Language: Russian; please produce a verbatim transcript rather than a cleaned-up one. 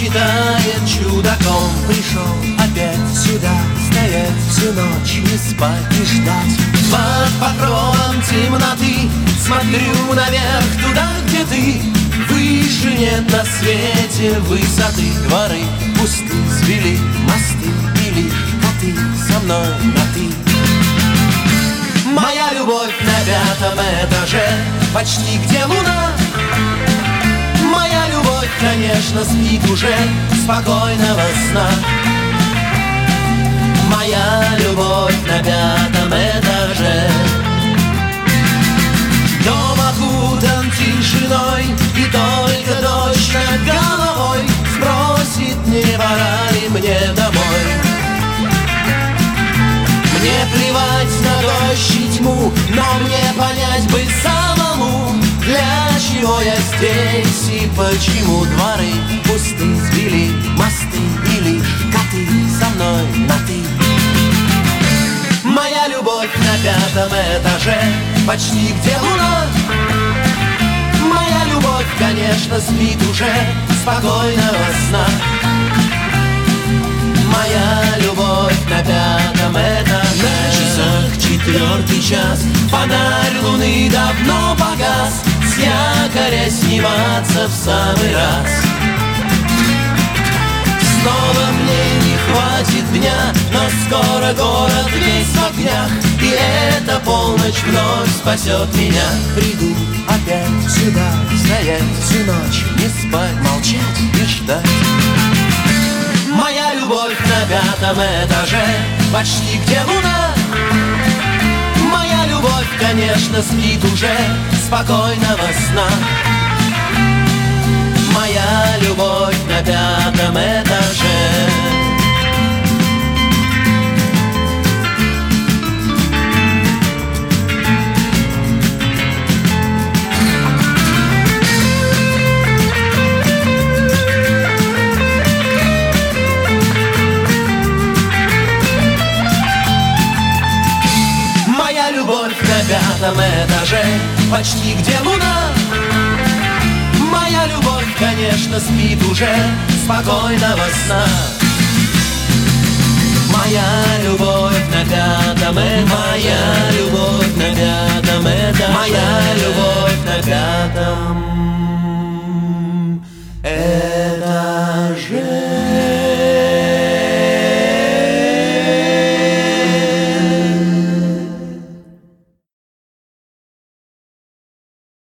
считает чудаком. Пришел опять сюда, стоять всю ночь, не спать и ждать. Под покровом темноты смотрю наверх, туда, где ты. Выше нет на свете высоты. Дворы пусты, свели мосты, и лишь коты со мной на ты. Моя любовь на пятом этаже, почти где луна. Моя любовь, конечно, спит уже, спокойного сна. Моя любовь на пятом этаже. Дом окутан тишиной, и только дождь над головой спросит, не пора ли мне домой. Мне плевать на дождь и тьму, но мне понять бы самому, для чего я здесь и почему. Дворы пусты, свели мосты, и лишь коты со мной на ты. Моя любовь на пятом этаже, почти где луна. Моя любовь, конечно, спит уже, спокойного сна. Моя любовь на пятом этаже. На часах четвертый час, Фонарь луны давно погас, с якоря сниматься в самый раз. Снова мне не хватит дня, но скоро город весь в огнях, и эта полночь вновь спасет меня. приду опять сюда, стоять всю ночь, не спать, молчать и ждать. Моя любовь на пятом этаже, почти где луна. Моя любовь, конечно, спит уже, спокойного сна. Моя любовь на пятом этаже. Моя любовь на пятом этаже, почти где луна. Моя любовь, конечно, спит уже, спокойного сна. Моя любовь на пятом этаже. Моя